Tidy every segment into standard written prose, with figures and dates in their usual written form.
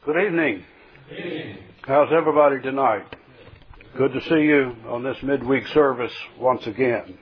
Good evening. How's everybody tonight? Good to see you on this midweek service once again.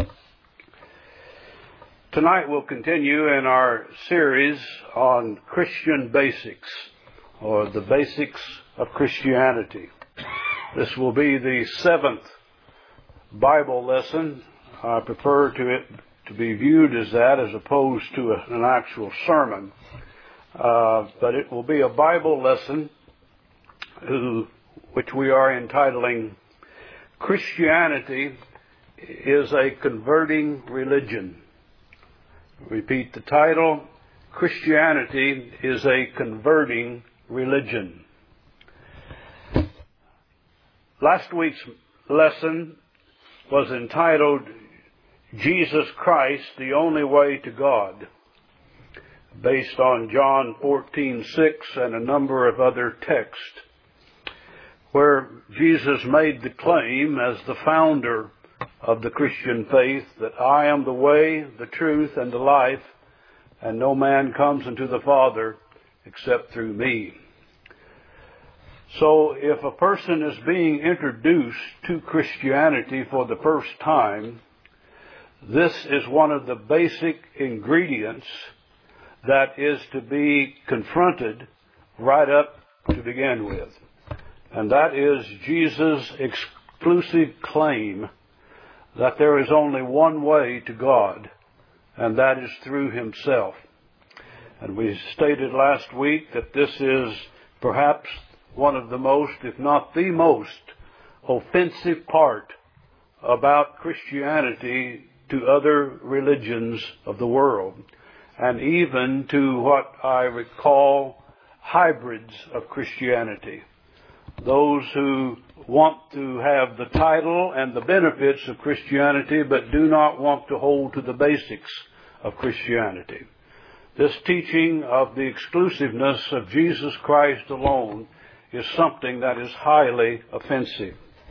Tonight we'll continue in our series on Christian basics, or the basics of Christianity. This will be the 7th Bible lesson. I prefer it to be viewed as that as opposed to an actual sermon. But it will be a Bible lesson which we are entitling Christianity is a Converting Religion. Repeat the title, Christianity is a Converting Religion. Last week's lesson was entitled Jesus Christ, the Only Way to God, based on John 14:6 and a number of other texts, where Jesus made the claim as the founder of the Christian faith that I am the way, the truth, and the life, and no man comes unto the Father except through me. So if a person is being introduced to Christianity for the first time, this is one of the basic ingredients that is to be confronted right up to begin with. And that is Jesus' exclusive claim that there is only one way to God, and that is through Himself. And we stated last week that this is perhaps one of the most, if not the most, offensive part about Christianity to other religions of the world, and even to what I would call hybrids of Christianity. Those who want to have the title and the benefits of Christianity but do not want to hold to the basics of Christianity. This teaching of the exclusiveness of Jesus Christ alone is something that is highly offensive.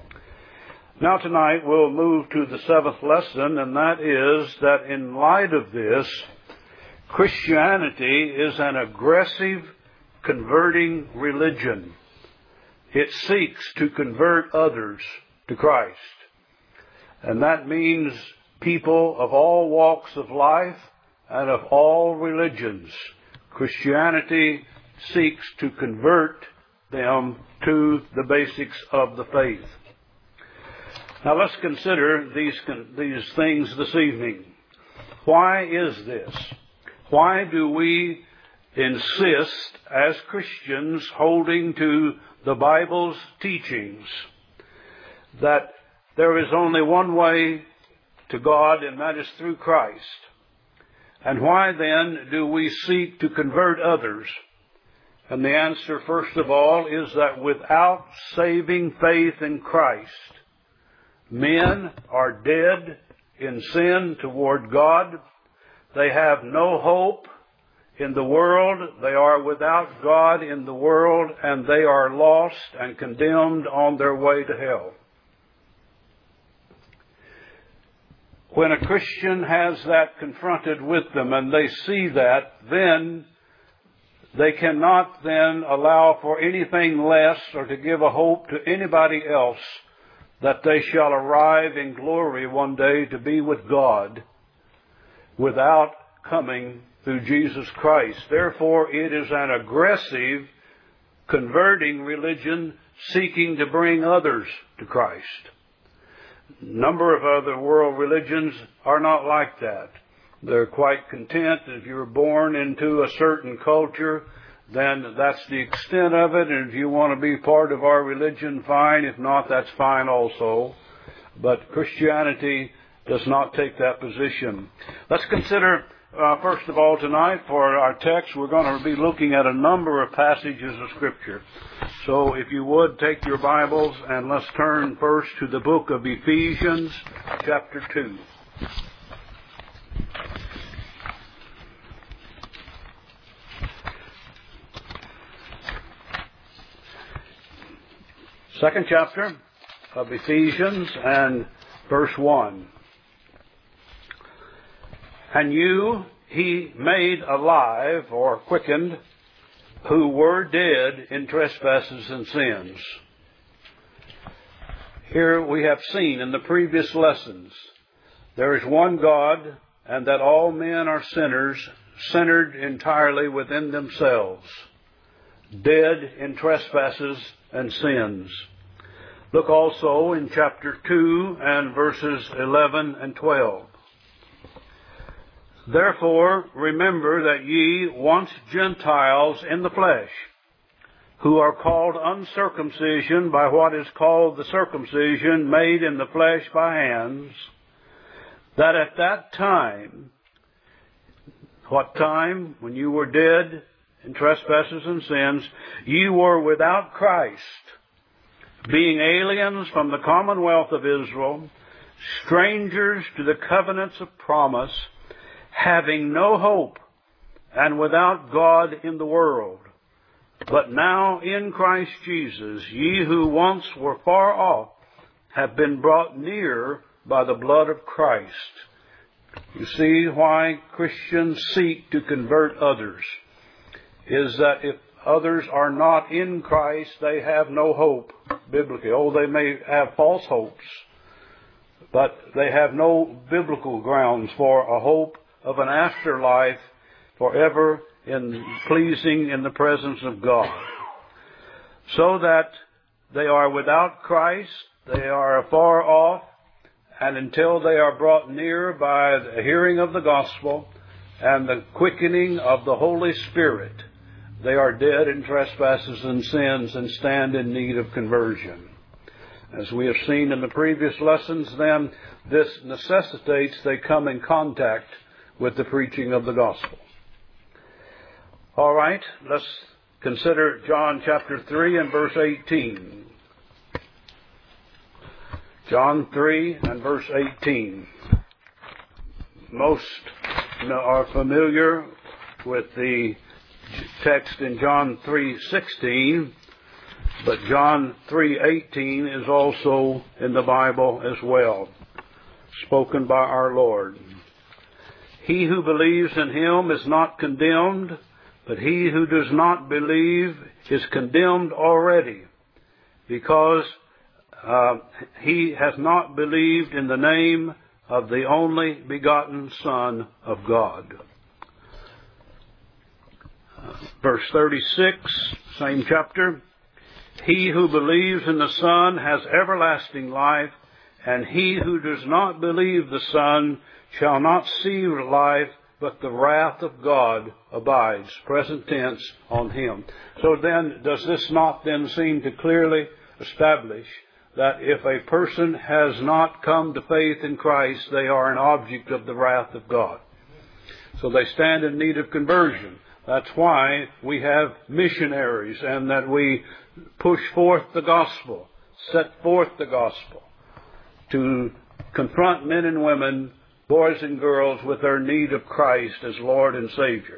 Now tonight we'll move to the 7th lesson, and that is that in light of this, Christianity is an aggressive converting religion. It seeks to convert others to Christ. And that means people of all walks of life and of all religions. Christianity seeks to convert them to the basics of the faith. Now let's consider these things this evening. Why is this? Why do we insist as Christians holding to the Bible's teachings that there is only one way to God, and that is through Christ? And why then do we seek to convert others? And the answer, first of all, is that without saving faith in Christ, men are dead in sin toward God. They have no hope in the world. They are without God in the world, and they are lost and condemned on their way to hell. When a Christian has that confronted with them and they see that, then they cannot then allow for anything less or to give a hope to anybody else that they shall arrive in glory one day to be with God without coming through Jesus Christ. Therefore, it is an aggressive converting religion seeking to bring others to Christ. A number of other world religions are not like that. They're quite content. If you're born into a certain culture, then that's the extent of it. And if you want to be part of our religion, fine. If not, that's fine also. But Christianity does not take that position. Let's consider, first of all, tonight for our text, we're going to be looking at a number of passages of Scripture. So if you would, take your Bibles and let's turn first to the book of Ephesians, chapter 2. Second chapter of Ephesians and verse 1. And you he made alive or quickened who were dead in trespasses and sins. Here we have seen in the previous lessons, there is one God, and that all men are sinners, centered entirely within themselves, dead in trespasses and sins. Look also in chapter 2 and verses 11 and 12. Therefore, remember that ye once Gentiles in the flesh, who are called uncircumcision by what is called the circumcision made in the flesh by hands, that at that time, what time? When you were dead in trespasses and sins, ye were without Christ, being aliens from the commonwealth of Israel, strangers to the covenants of promise, having no hope, and without God in the world. But now in Christ Jesus, ye who once were far off, have been brought near by the blood of Christ. You see why Christians seek to convert others, is that if others are not in Christ, they have no hope, biblically. Oh, they may have false hopes, but they have no biblical grounds for a hope of an afterlife forever in pleasing in the presence of God. So that they are without Christ, they are afar off, and until they are brought near by the hearing of the gospel and the quickening of the Holy Spirit, they are dead in trespasses and sins and stand in need of conversion. As we have seen in the previous lessons, then, this necessitates they come in contact with the preaching of the gospel. All right, let's consider John chapter 3 and verse 18. John 3 and verse 18. Most are familiar with the text in John 3:16, but John 3:18 is also in the Bible as well, spoken by our Lord. He who believes in him is not condemned, but he who does not believe is condemned already, because he has not believed in the name of the only begotten Son of God. Verse 36, same chapter. He who believes in the Son has everlasting life, and he who does not believe the Son shall not see life, but the wrath of God abides, present tense, on him. So then, does this not then seem to clearly establish that if a person has not come to faith in Christ, they are an object of the wrath of God? So they stand in need of conversion. That's why we have missionaries and that we push forth the gospel, set forth the gospel to confront men and women, boys and girls, with their need of Christ as Lord and Savior.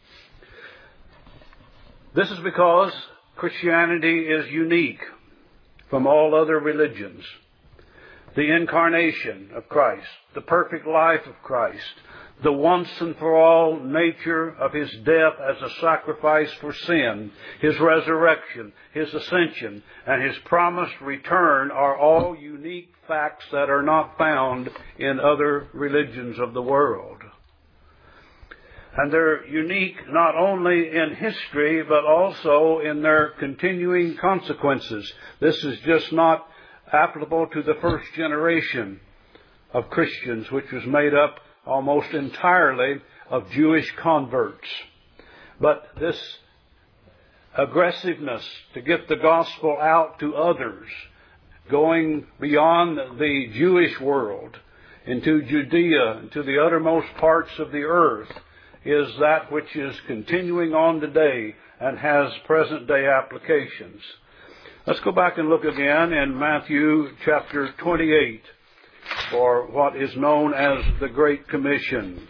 This is because Christianity is unique from all other religions. The incarnation of Christ, the perfect life of Christ, the once and for all nature of His death as a sacrifice for sin, His resurrection, His ascension, and His promised return are all unique facts that are not found in other religions of the world. And they're unique not only in history, but also in their continuing consequences. This is just not applicable to the first generation of Christians, which was made up almost entirely of Jewish converts. But this aggressiveness to get the gospel out to others, going beyond the Jewish world into Judea, into the uttermost parts of the earth, is that which is continuing on today and has present-day applications. Let's go back and look again in Matthew chapter 28 for what is known as the Great Commission.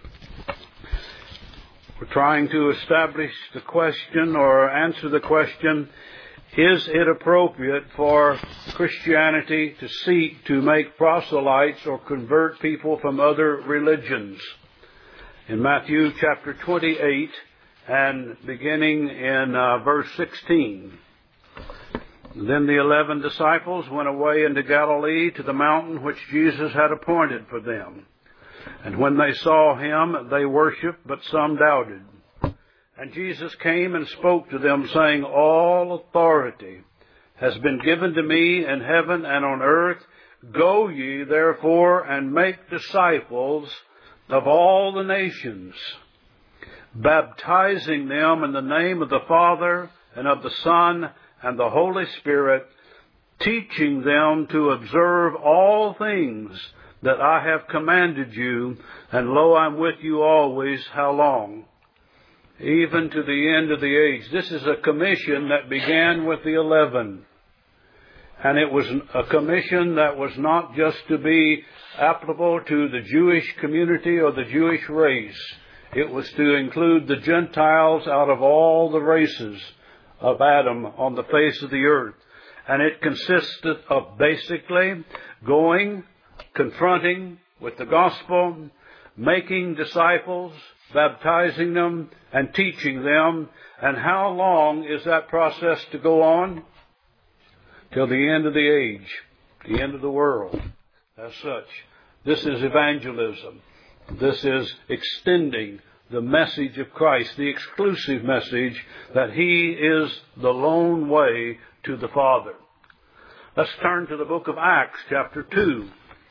We're trying to establish the question or answer the question, is it appropriate for Christianity to seek to make proselytes or convert people from other religions? In Matthew chapter 28 and beginning in verse 16. Then the 11 disciples went away into Galilee to the mountain which Jesus had appointed for them. And when they saw him, they worshipped, but some doubted. And Jesus came and spoke to them, saying, All authority has been given to me in heaven and on earth. Go ye, therefore, and make disciples of all the nations, baptizing them in the name of the Father and of the Son and the Holy Spirit, teaching them to observe all things that I have commanded you, and lo, I'm with you always, how long? Even to the end of the age. This is a commission that began with the 11. And it was a commission that was not just to be applicable to the Jewish community or the Jewish race. It was to include the Gentiles out of all the races of Adam on the face of the earth. And it consisted of basically going, confronting with the gospel, making disciples, baptizing them, and teaching them. And how long is that process to go on? Till the end of the age, the end of the world. As such, this is evangelism. This is extending the message of Christ, the exclusive message that He is the lone way to the Father. Let's turn to the book of Acts, chapter 2.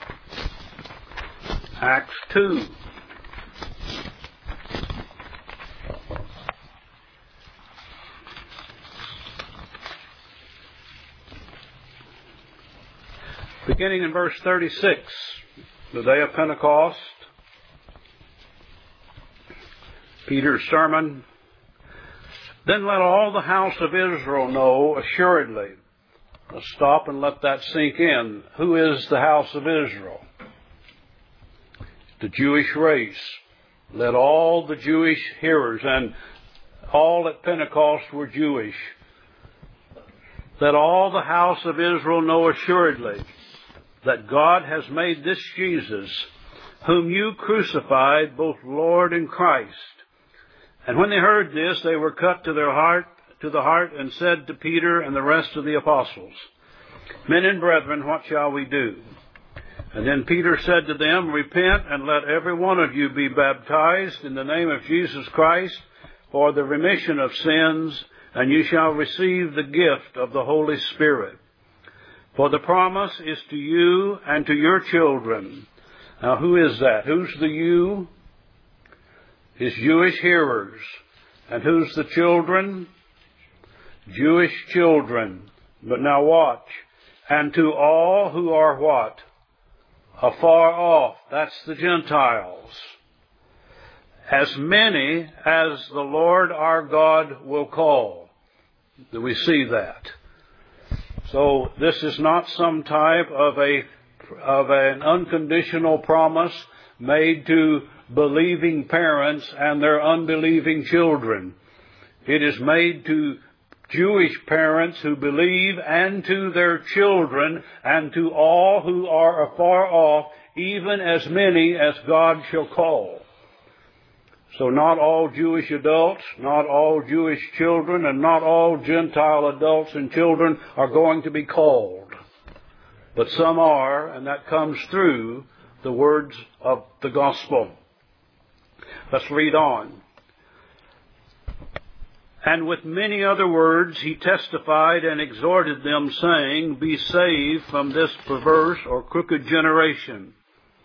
Acts 2. Beginning in verse 36, the day of Pentecost, Peter's sermon. Then let all the house of Israel know assuredly. Let's stop and let that sink in. Who is the house of Israel? The Jewish race. Let all the Jewish hearers, and all at Pentecost were Jewish. Let all the house of Israel know assuredly that God has made this Jesus, whom you crucified, both Lord and Christ. And when they heard this, they were cut to the heart, and said to Peter and the rest of the apostles, Men and brethren, what shall we do? And then Peter said to them, Repent, and let every one of you be baptized in the name of Jesus Christ for the remission of sins, and you shall receive the gift of the Holy Spirit. For the promise is to you and to your children. Now who is that? Who's the you? His Jewish hearers. And who's the children? Jewish children. But now watch. And to all who are what? Afar off. That's the Gentiles. As many as the Lord our God will call. Do we see that? So this is not some type of an unconditional promise made to believing parents and their unbelieving children. It is made to Jewish parents who believe, and to their children, and to all who are afar off, even as many as God shall call. So not all Jewish adults, not all Jewish children, and not all Gentile adults and children are going to be called. But some are, and that comes through the words of the gospel. Let's read on. And with many other words he testified and exhorted them, saying, Be saved from this perverse or crooked generation.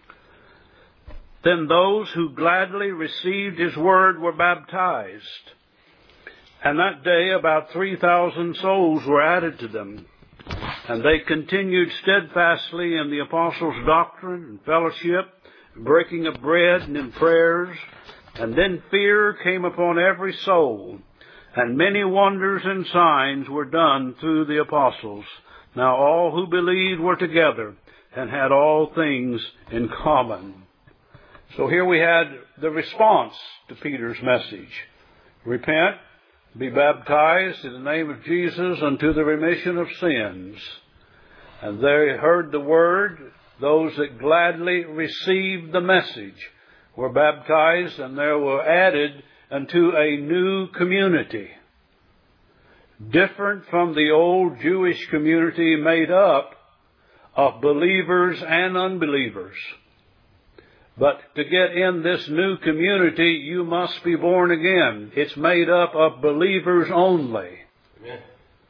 Then those who gladly received his word were baptized. And that day about 3,000 souls were added to them. And they continued steadfastly in the apostles' doctrine and fellowship, breaking of bread and in prayers. And then fear came upon every soul. And many wonders and signs were done through the apostles. Now all who believed were together and had all things in common. So here we had the response to Peter's message. Repent, be baptized in the name of Jesus unto the remission of sins. And they heard the word. Those that gladly received the message were baptized, and there were added into a new community, different from the old Jewish community made up of believers and unbelievers. But to get in this new community, you must be born again. It's made up of believers only. Amen.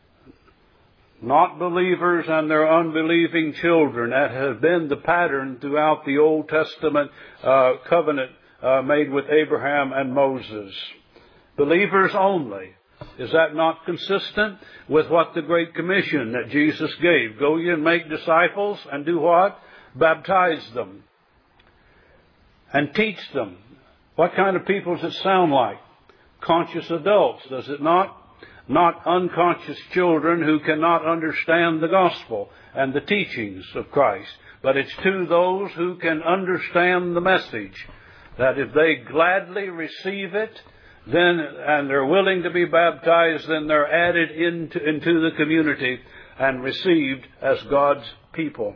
Not believers and their unbelieving children. That has been the pattern throughout the Old Testament covenant made with Abraham and Moses. Believers only. Is that not consistent with what the Great Commission that Jesus gave? Go ye and make disciples and do what? Baptize them. And teach them. What kind of people does it sound like? Conscious adults, does it not? Not unconscious children who cannot understand the gospel and the teachings of Christ. But it's to those who can understand the message, that if they gladly receive it, then, and they're willing to be baptized, then they're added into the community and received as God's people.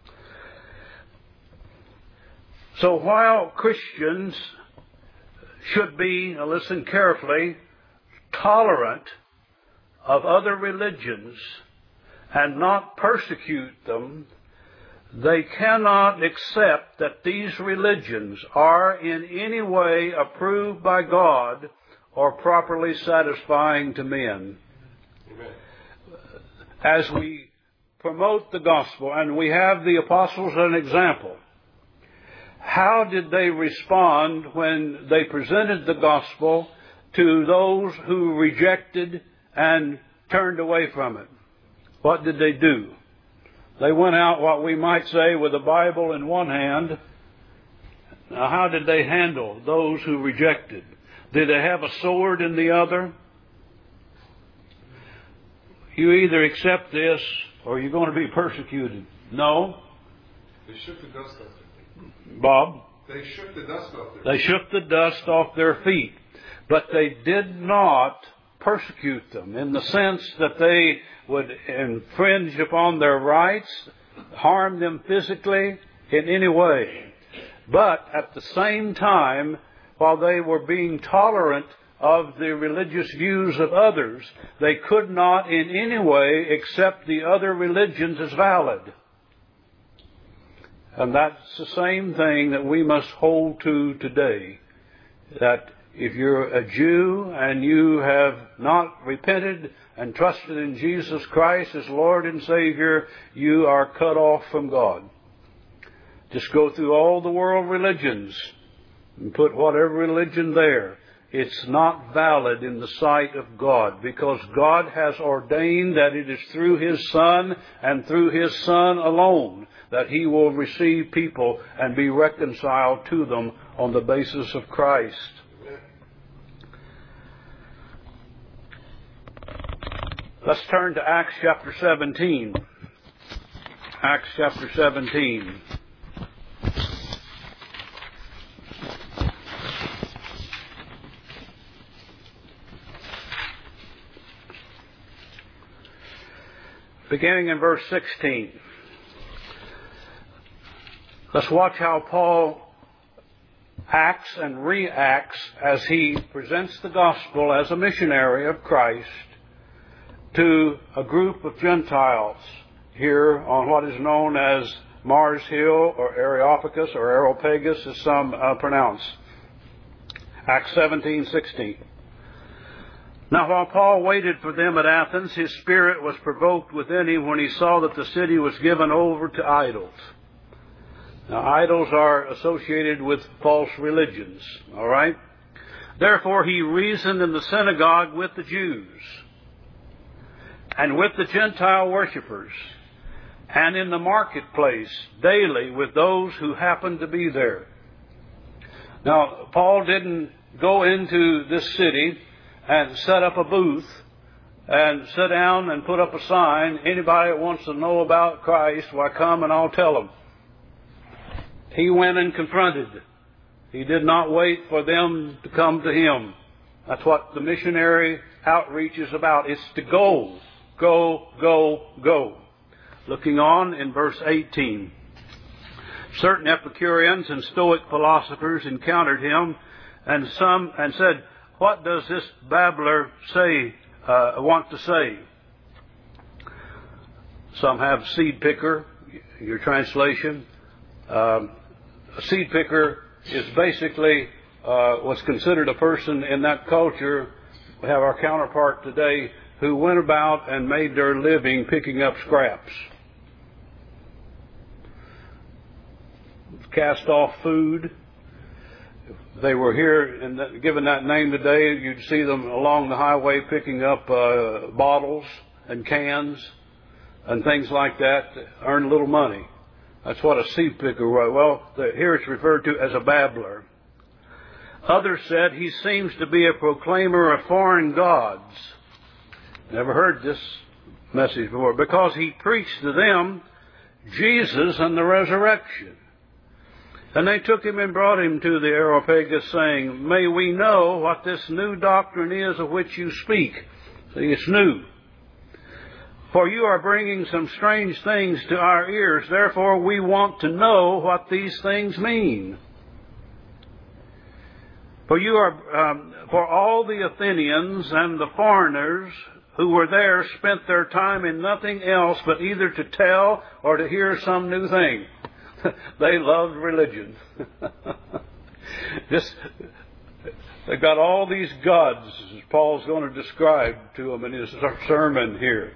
So while Christians should be, now listen carefully, tolerant of other religions and not persecute them, they cannot accept that these religions are in any way approved by God or properly satisfying to men. Amen. As we promote the gospel, and we have the apostles as an example, how did they respond when they presented the gospel to those who rejected and turned away from it? What did they do? They went out, what we might say, with a Bible in one hand. Now, how did they handle those who rejected? Did they have a sword in the other? You either accept this or you're going to be persecuted. No. They shook the dust off their feet. Bob? They shook the dust off their feet. They shook the dust off their feet. But they did not persecute them in the sense that they would infringe upon their rights, harm them physically in any way. But at the same time, while they were being tolerant of the religious views of others, they could not in any way accept the other religions as valid. And that's the same thing that we must hold to today. That if you're a Jew and you have not repented and trusted in Jesus Christ as Lord and Savior, you are cut off from God. Just go through all the world religions and put whatever religion there. It's not valid in the sight of God, because God has ordained that it is through His Son and through His Son alone that He will receive people and be reconciled to them on the basis of Christ. Let's turn to Acts chapter 17. Acts chapter 17. Beginning in verse 16. Let's watch how Paul acts and reacts as he presents the gospel as a missionary of Christ to a group of Gentiles here on what is known as Mars Hill, or Areopagus, or Areopagus, as some pronounce. Acts 17:16. Now while Paul waited for them at Athens, his spirit was provoked within him when he saw that the city was given over to idols. Now idols are associated with false religions, all right? Therefore he reasoned in the synagogue with the Jews and with the Gentile worshippers, and in the marketplace daily with those who happened to be there. Now Paul didn't go into this city and set up a booth and sit down and put up a sign, anybody that wants to know about Christ, why come and I'll tell them. He went and confronted. He did not wait for them to come to him. That's what the missionary outreach is about. It's to go, go, go, go. Looking on in verse 18. Certain Epicureans and Stoic philosophers encountered him and said, what does this babbler say? Want to say? Some have seed picker. Your translation. A seed picker is basically was considered a person in that culture. We have our counterpart today who went about and made their living picking up scraps. Cast off food. If they were here and given that name today, you'd see them along the highway picking up bottles and cans and things like that to earn a little money. That's what a seed picker was. Well, here it's referred to as a babbler. Others said he seems to be a proclaimer of foreign gods. Never heard this message before. Because he preached to them Jesus and the resurrection. And they took him and brought him to the Areopagus, saying, May we know what this new doctrine is of which you speak. See, it's new. For you are bringing some strange things to our ears. Therefore we want to know what these things mean. For all the Athenians and the foreigners who were there spent their time in nothing else but either to tell or to hear some new thing. They loved religion. They've got all these gods, as Paul's going to describe to them in his sermon here.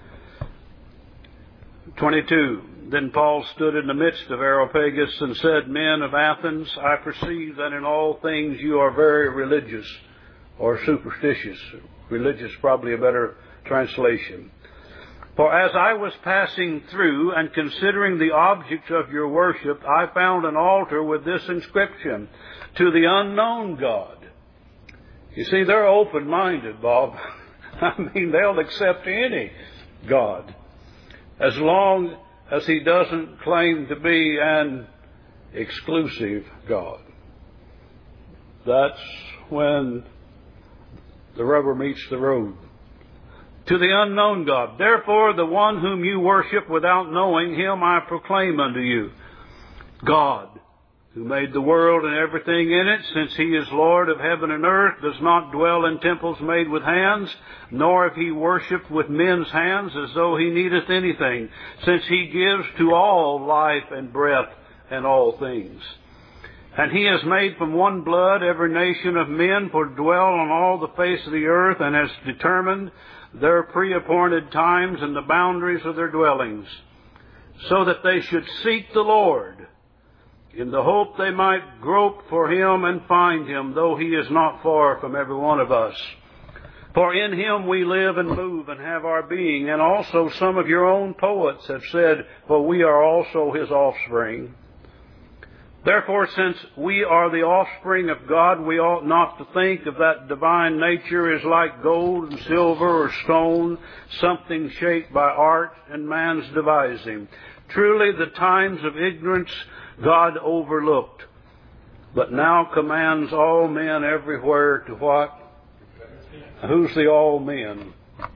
22. Then Paul stood in the midst of Areopagus and said, Men of Athens, I perceive that in all things you are very religious, or superstitious. Religious, probably a better translation. For as I was passing through and considering the objects of your worship, I found an altar with this inscription, To the unknown God. You see, they're open-minded, Bob. I mean, they'll accept any God, as long as he doesn't claim to be an exclusive God. That's when the rubber meets the road. To the unknown God. Therefore, the one whom you worship without knowing him, I proclaim unto you. God, who made the world and everything in it, since he is Lord of heaven and earth, does not dwell in temples made with hands, nor if he worshipped with men's hands as though he needeth anything, since he gives to all life and breath and all things. And he has made from one blood every nation of men for to dwell on all the face of the earth, and has determined their pre-appointed times and the boundaries of their dwellings, so that they should seek the Lord, in the hope they might grope for him and find him, though he is not far from every one of us. For in him we live and move and have our being, and also some of your own poets have said, For we are also his offspring. Therefore, since we are the offspring of God, we ought not to think of that divine nature as like gold and silver or stone, something shaped by art and man's devising. Truly, the times of ignorance God overlooked, but now commands all men everywhere to what? Who's the all men?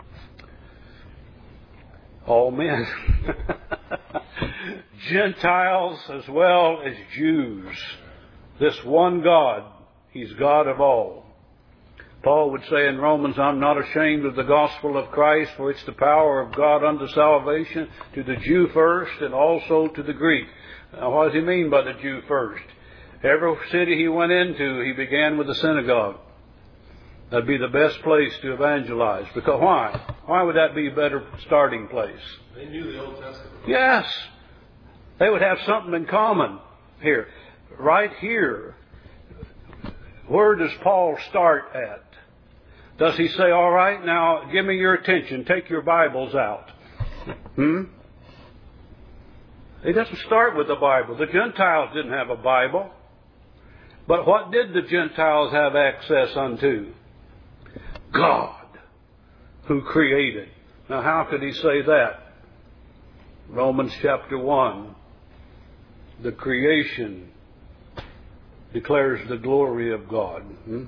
All men. Gentiles as well as Jews. This one God, he's God of all. Paul would say in Romans, I'm not ashamed of the gospel of Christ, for it's the power of God unto salvation to the Jew first and also to the Greek. Now, what does he mean by the Jew first? Every city he went into, he began with the synagogue. That'd be the best place to evangelize. Because why? Why would that be a better starting place? They knew the Old Testament. Yes. They would have something in common here. Right here. Where does Paul start at? Does he say, all right, now give me your attention. Take your Bibles out. He doesn't start with the Bible. The Gentiles didn't have a Bible. But what did the Gentiles have access unto? God, who created. Now, how could he say that? Romans chapter 1. The creation declares the glory of God.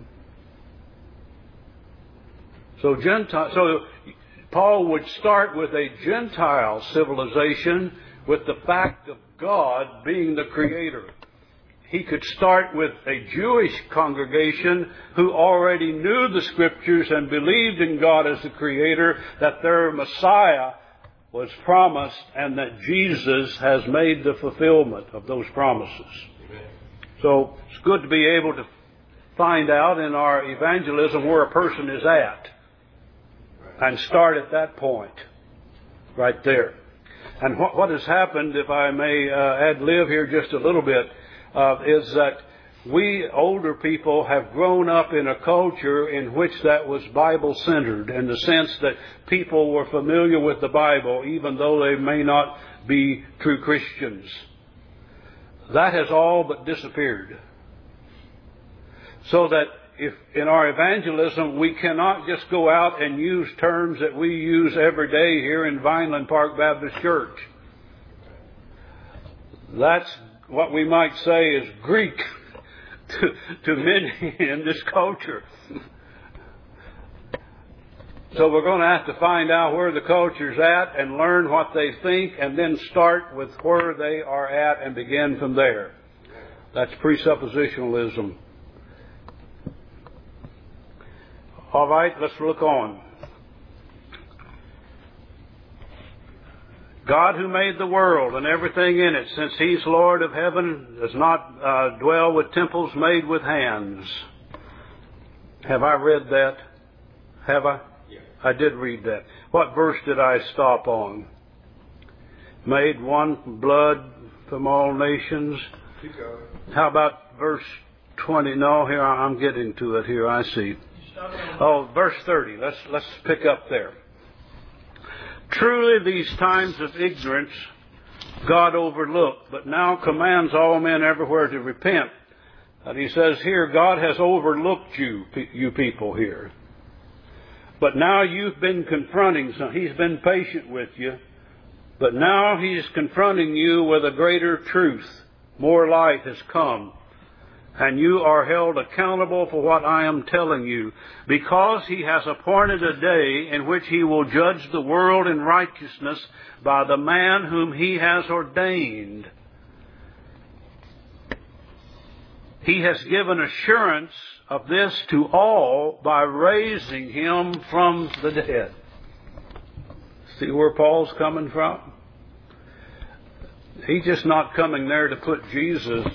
So Paul would start with a Gentile civilization with the fact of God being the creator. he could start with a Jewish congregation who already knew the Scriptures and believed in God as the Creator, that their Messiah was promised, and that Jesus has made the fulfillment of those promises. Amen. So it's good to be able to find out in our evangelism where a person is at and start at that point right there. And what has happened, if I may ad-lib here just a little bit, is that we older people have grown up in a culture in which that was Bible-centered, in the sense that people were familiar with the Bible, even though they may not be true Christians. That has all but disappeared. So that if in our evangelism we cannot just go out and use terms that we use every day here in Vineland Park Baptist Church. That's what we might say is Greek to many in this culture. So we're going to have to find out where the culture's at and learn what they think, and then start with where they are at and begin from there. That's presuppositionalism. All right, let's look on. God who made the world and everything in it, since He's Lord of heaven, does not dwell with temples made with hands. Have I read that? Have I? Yeah. I did read that. What verse did I stop on? Made one blood from all nations. Keep going. How about verse 20? No, here I'm getting to it here. I see. Oh, verse 30. Let's pick up there. Truly these times of ignorance God overlooked, but now commands all men everywhere to repent. And he says here, God has overlooked you people here. But now you've been confronting, so He's been patient with you, but now He's confronting you with a greater truth. More light has come. And you are held accountable for what I am telling you, because He has appointed a day in which He will judge the world in righteousness by the man whom He has ordained. He has given assurance of this to all by raising Him from the dead. See where Paul's coming from? He's just not coming there to put Jesus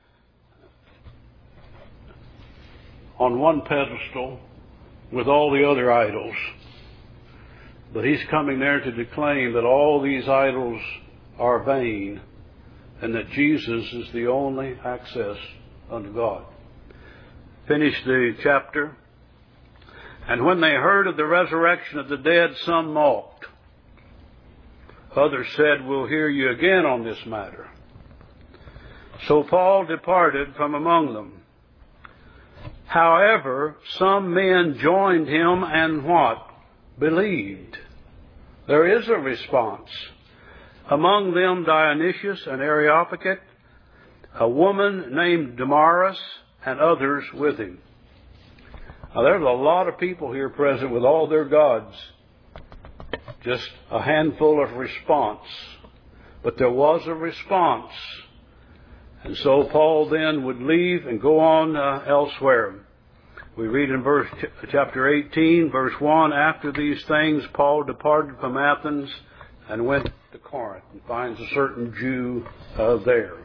on one pedestal with all the other idols. But He's coming there to declaim that all these idols are vain and that Jesus is the only access unto God. Finish the chapter. And when they heard of the resurrection of the dead, some mocked. Others said, we'll hear you again on this matter. So Paul departed from among them. However, some men joined him and what? Believed. There is a response. Among them Dionysius and Areopagite, a woman named Damaris, and others with him. Now there's a lot of people here present with all their gods. Just a handful of response. But there was a response. And so Paul then would leave and go on elsewhere. We read in chapter 18, verse 1, after these things Paul departed from Athens and went to Corinth and finds a certain Jew there.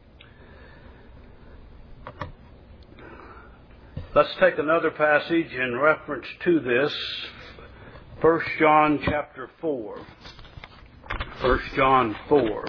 Let's take another passage in reference to this. 1 John chapter 4. 1 John 4.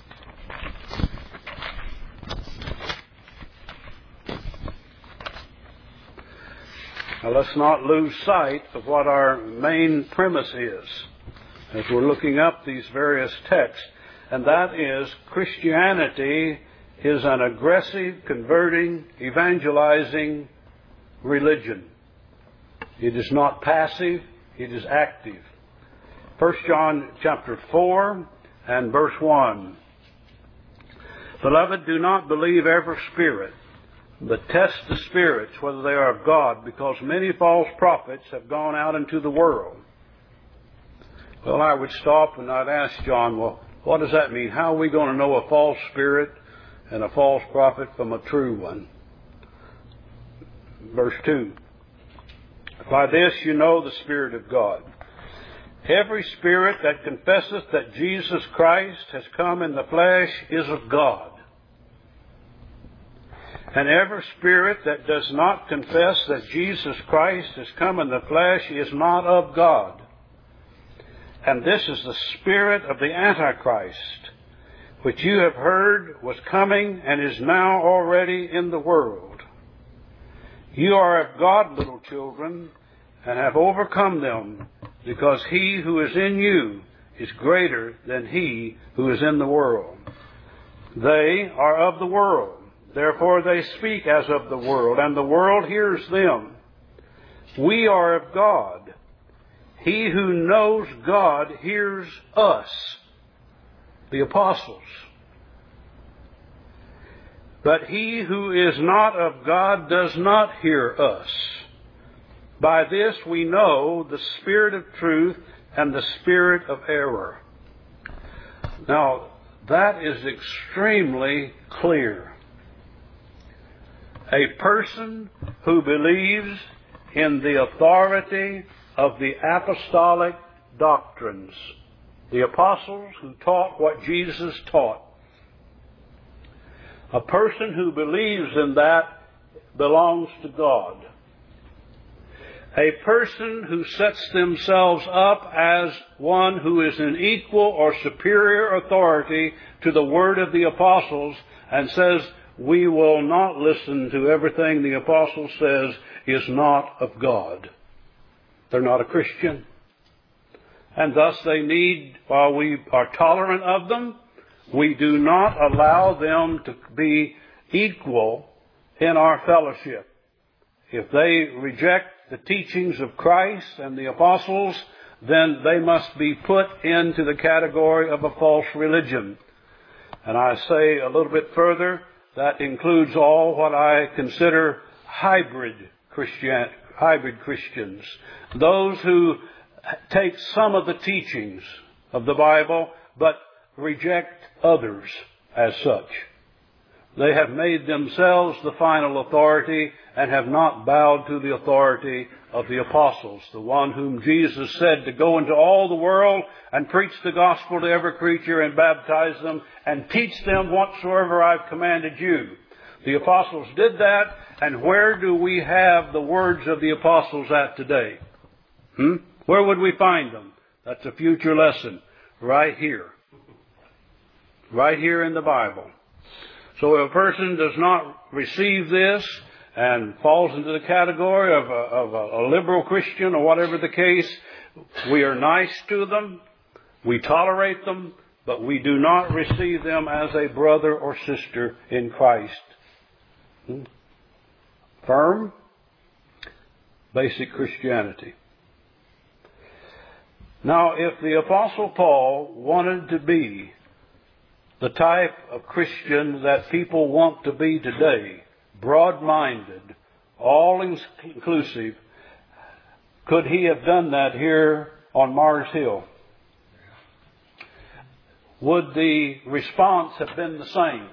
Now let's not lose sight of what our main premise is as we're looking up these various texts. And that is, Christianity is an aggressive, converting, evangelizing religion. It is not passive, it is active. 1 John chapter 4 and verse 1. Beloved, do not believe every spirit, but test the spirits whether they are of God, because many false prophets have gone out into the world. Well, I would stop and I'd ask John, well, what does that mean? How are we going to know a false spirit and a false prophet from a true one. Verse 2. By this you know the Spirit of God. Every spirit that confesseth that Jesus Christ has come in the flesh is of God. And every spirit that does not confess that Jesus Christ has come in the flesh is not of God. And this is the spirit of the Antichrist, which you have heard was coming and is now already in the world. You are of God, little children, and have overcome them, because he who is in you is greater than he who is in the world. They are of the world, therefore they speak as of the world, and the world hears them. We are of God. He who knows God hears us, the apostles. But he who is not of God does not hear us. By this we know the spirit of truth and the spirit of error. Now, that is extremely clear. A person who believes in the authority of the apostolic doctrines, the apostles who taught what Jesus taught, a person who believes in that belongs to God. A person who sets themselves up as one who is in equal or superior authority to the word of the apostles and says, we will not listen to everything the apostle says, is not of God. They're not a Christian. And thus they need, while we are tolerant of them, we do not allow them to be equal in our fellowship. If they reject the teachings of Christ and the apostles, then they must be put into the category of a false religion. And I say a little bit further, that includes all what I consider hybrid Christians. Those who take some of the teachings of the Bible, but reject others as such. They have made themselves the final authority and have not bowed to the authority of the apostles, the one whom Jesus said to go into all the world and preach the gospel to every creature and baptize them and teach them whatsoever I've commanded you. The apostles did that, and where do we have the words of the apostles at today? Where would we find them? That's a future lesson. Right here. Right here in the Bible. So if a person does not receive this and falls into the category of a liberal Christian or whatever the case, we are nice to them, we tolerate them, but we do not receive them as a brother or sister in Christ. Firm, basic Christianity. Now, if the Apostle Paul wanted to be the type of Christian that people want to be today, broad-minded, all-inclusive, could he have done that here on Mars Hill? Would the response have been the same?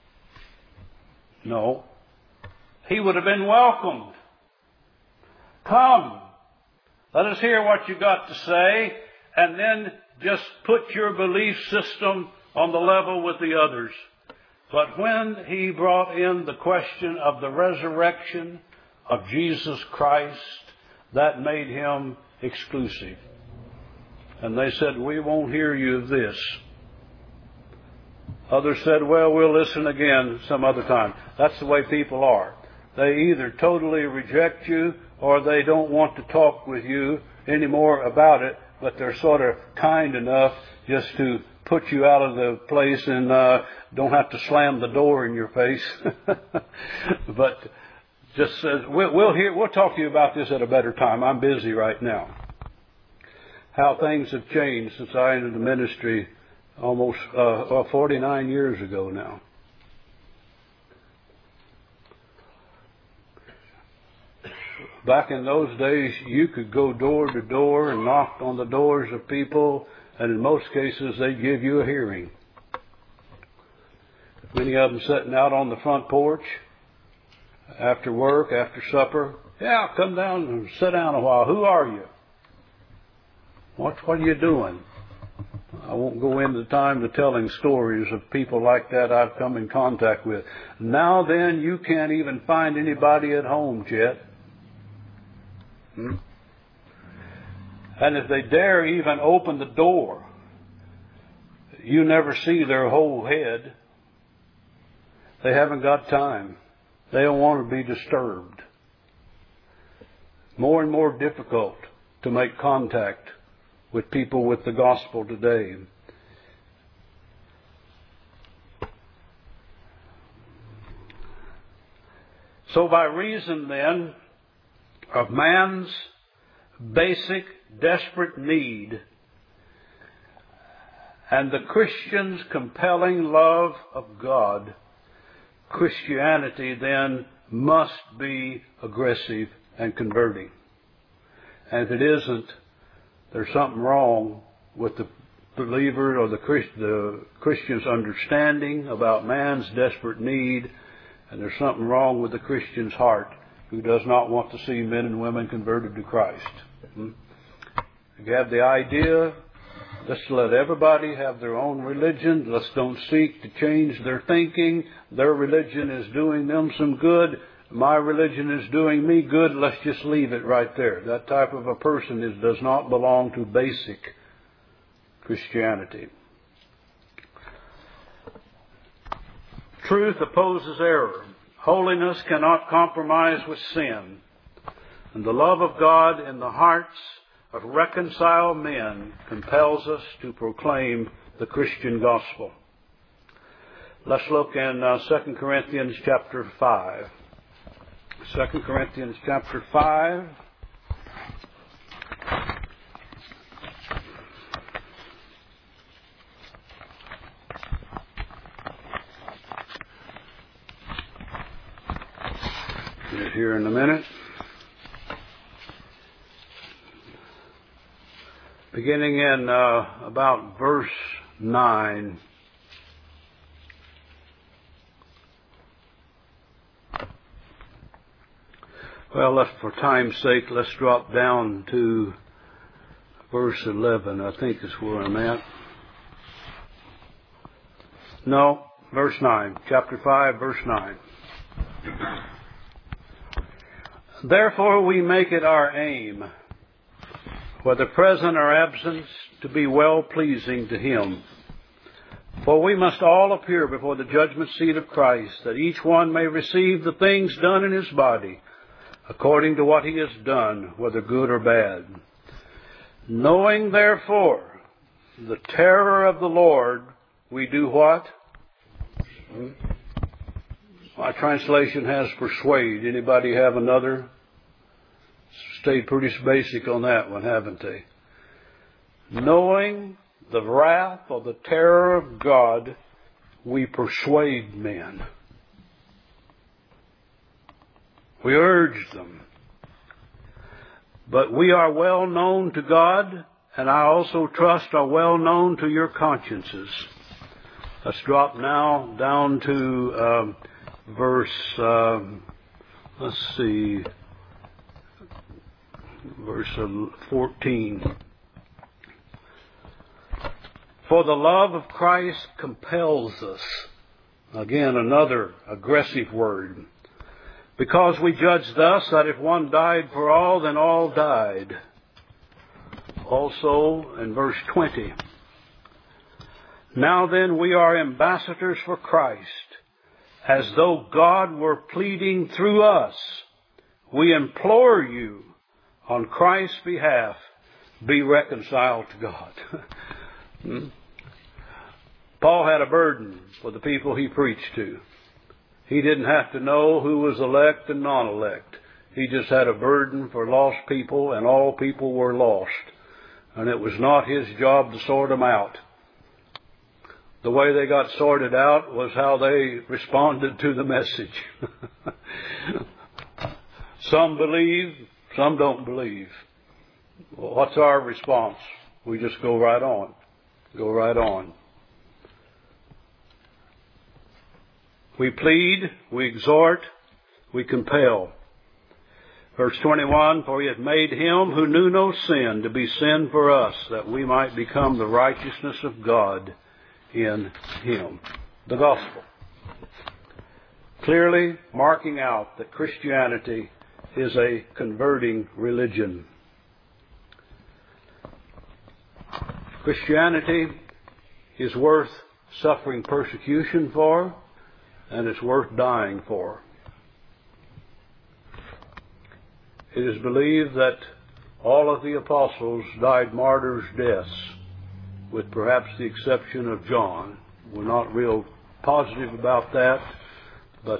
No. He would have been welcomed. Come, let us hear what you've got to say, and then just put your belief system on the level with the others. But when he brought in the question of the resurrection of Jesus Christ, that made him exclusive. And they said, we won't hear you of this. Others said, well, we'll listen again some other time. That's the way people are. They either totally reject you or they don't want to talk with you anymore about it, but they're sort of kind enough just to put you out of the place and don't have to slam the door in your face. But just says, we'll talk to you about this at a better time. I'm busy right now. How things have changed since I entered the ministry almost 49 years ago now. Back in those days, you could go door to door and knock on the doors of people, and in most cases, they'd give you a hearing. Many of them sitting out on the front porch after work, after supper. Yeah, come down and sit down a while. Who are you? What are you doing? I won't go into the time to telling stories of people like that I've come in contact with. Now then, you can't even find anybody at home, Chet. And if they dare even open the door, you never see their whole head. They haven't got time. They don't want to be disturbed. More and more difficult to make contact with people with the gospel today. So by reason then of man's basic, desperate need and the Christian's compelling love of God, Christianity then must be aggressive and converting. And if it isn't, there's something wrong with the believer or the Christian's understanding about man's desperate need, and there's something wrong with the Christian's heart who does not want to see men and women converted to Christ. You have the idea, let's let everybody have their own religion. Let's don't seek to change their thinking. Their religion is doing them some good. My religion is doing me good. Let's just leave it right there. That type of a person does not belong to basic Christianity. Truth opposes error. Holiness cannot compromise with sin. And the love of God in the hearts of reconciled men compels us to proclaim the Christian gospel. Let's look in 2 Corinthians chapter 5. 2 Corinthians chapter 5. Get here in a minute. Beginning in about verse 9. Well, for time's sake, let's drop down to verse 11, I think is where I'm at. No, verse 9. Chapter 5, verse 9. Therefore we make it our aim, whether present or absent, to be well-pleasing to Him. For we must all appear before the judgment seat of Christ, that each one may receive the things done in his body, according to what he has done, whether good or bad. Knowing, therefore, the terror of the Lord, we do what? My translation has persuade. Anybody have another? Stayed pretty basic on that one, haven't they? Knowing the wrath or the terror of God, we persuade men. We urge them. But we are well known to God, and I also trust are well known to your consciences. Let's drop now down to verse 14. For the love of Christ compels us. Again, another aggressive word. Because we judge thus, that if one died for all, then all died. Also, in verse 20. Now then, we are ambassadors for Christ, as though God were pleading through us. We implore you, on Christ's behalf, be reconciled to God. Paul had a burden for the people he preached to. He didn't have to know who was elect and non-elect. He just had a burden for lost people, and all people were lost. And it was not his job to sort them out. The way they got sorted out was how they responded to the message. Some believe, some don't believe. Well, what's our response? We just go right on. Go right on. We plead, we exhort, we compel. Verse 21, for he hath made him who knew no sin to be sin for us, that we might become the righteousness of God in him. The gospel. Clearly marking out that Christianity is a converting religion. Christianity is worth suffering persecution for, and it's worth dying for. It is believed that all of the apostles died martyrs' deaths, with perhaps the exception of John. We're not real positive about that, but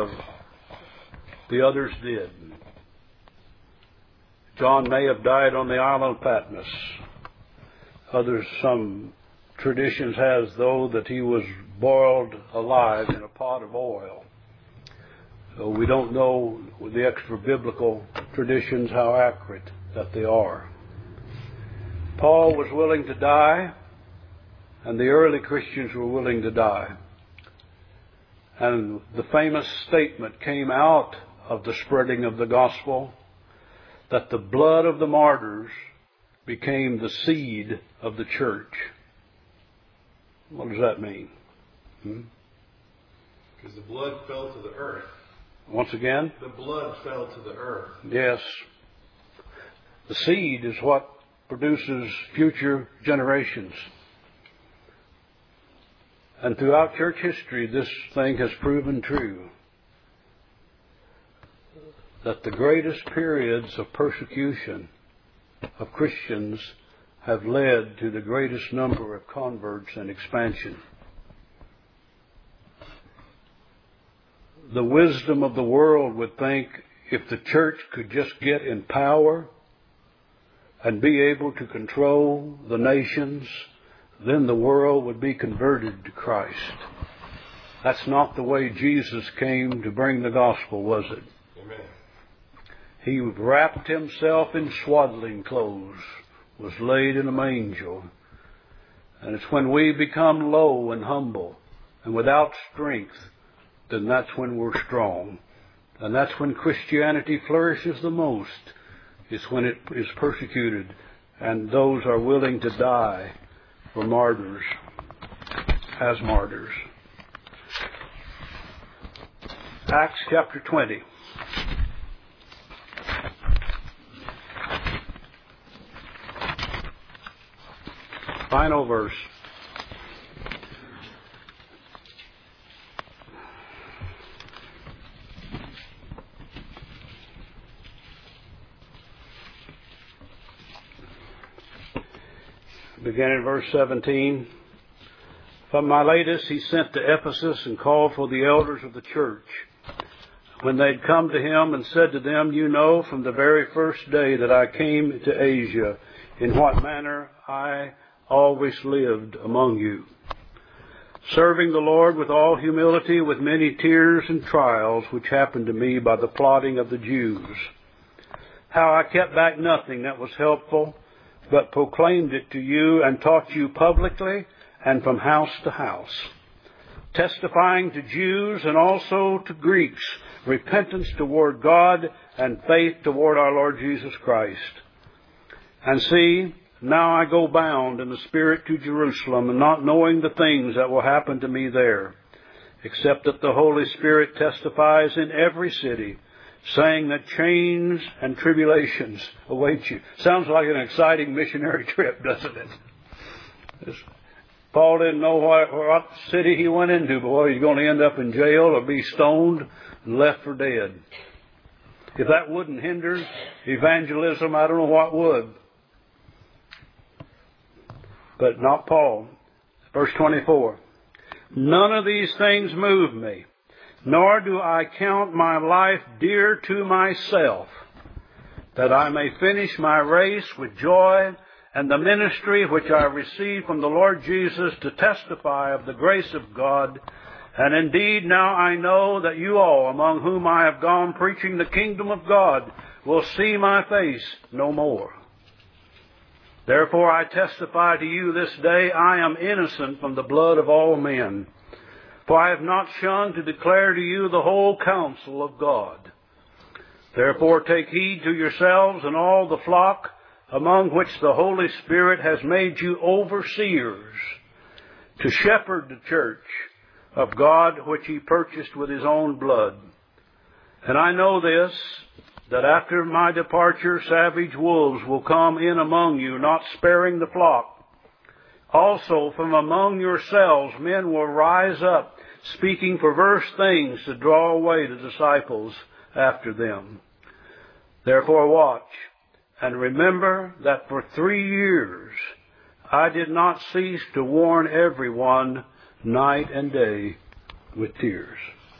the others did. John may have died on the island of Patmos. Some traditions has, though, that he was boiled alive in a pot of oil. So we don't know with the extra-biblical traditions how accurate that they are. Paul was willing to die, and the early Christians were willing to die. And the famous statement came out of the spreading of the gospel that the blood of the martyrs became the seed of the church. What does that mean? Because the blood fell to the earth. Once again? The blood fell to the earth. Yes. The seed is what produces future generations. And throughout church history, this thing has proven true. That the greatest periods of persecution of Christians have led to the greatest number of converts and expansion. The wisdom of the world would think if the church could just get in power and be able to control the nations, then the world would be converted to Christ. That's not the way Jesus came to bring the gospel, was it? Amen. He wrapped himself in swaddling clothes, was laid in a manger. And it's when we become low and humble and without strength, then that's when we're strong. And that's when Christianity flourishes the most. It's when it is persecuted and those are willing to die for martyrs, as martyrs. Acts chapter 20. Final verse. Beginning in verse 17. From Miletus he sent to Ephesus and called for the elders of the church. When they'd come to him and said to them, you know from the very first day that I came to Asia, in what manner I always lived among you, serving the Lord with all humility, with many tears and trials, which happened to me by the plotting of the Jews. How I kept back nothing that was helpful, but proclaimed it to you and taught you publicly and from house to house, testifying to Jews and also to Greeks repentance toward God and faith toward our Lord Jesus Christ. And see, now I go bound in the Spirit to Jerusalem, and not knowing the things that will happen to me there, except that the Holy Spirit testifies in every city, saying that chains and tribulations await you. Sounds like an exciting missionary trip, doesn't it? Paul didn't know what city he went into, but whether he's going to end up in jail or be stoned and left for dead. If that wouldn't hinder evangelism, I don't know what would. But not Paul. Verse 24. None of these things move me, nor do I count my life dear to myself, that I may finish my race with joy and the ministry which I received from the Lord Jesus to testify of the grace of God. And indeed now I know that you all, among whom I have gone preaching the kingdom of God, will see my face no more. Therefore I testify to you this day, I am innocent from the blood of all men. For I have not shunned to declare to you the whole counsel of God. Therefore take heed to yourselves and all the flock, among which the Holy Spirit has made you overseers, to shepherd the church of God, which He purchased with His own blood. And I know this, that after my departure savage wolves will come in among you, not sparing the flock. Also from among yourselves men will rise up, speaking perverse things to draw away the disciples after them. Therefore watch, and remember that for 3 years I did not cease to warn everyone night and day with tears.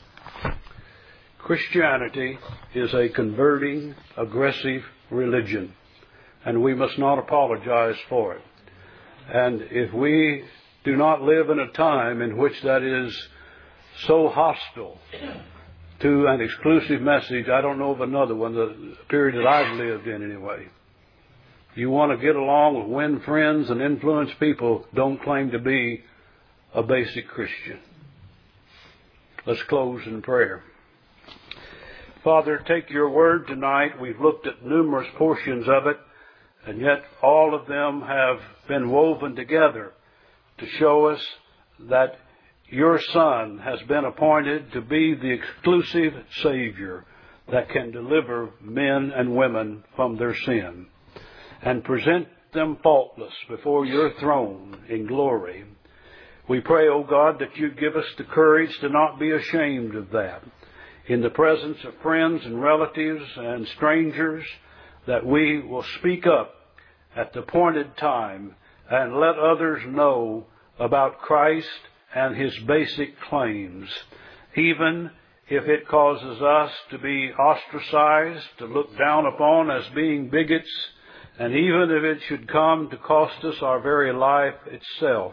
Christianity is a converting, aggressive religion, and we must not apologize for it. And if we do not live in a time in which that is so hostile to an exclusive message, I don't know of another one, the period that I've lived in anyway. You want to get along, win friends, and influence people, don't claim to be a basic Christian. Let's close in prayer. Father, take your word tonight. We've looked at numerous portions of it, and yet all of them have been woven together to show us that your Son has been appointed to be the exclusive Savior that can deliver men and women from their sin and present them faultless before your throne in glory. We pray, O God, that you give us the courage to not be ashamed of that. In the presence of friends and relatives and strangers, that we will speak up at the appointed time and let others know about Christ and His basic claims, even if it causes us to be ostracized, to look down upon as being bigots, and even if it should come to cost us our very life itself.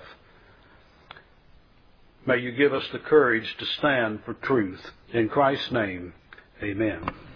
May you give us the courage to stand for truth. In Christ's name, amen.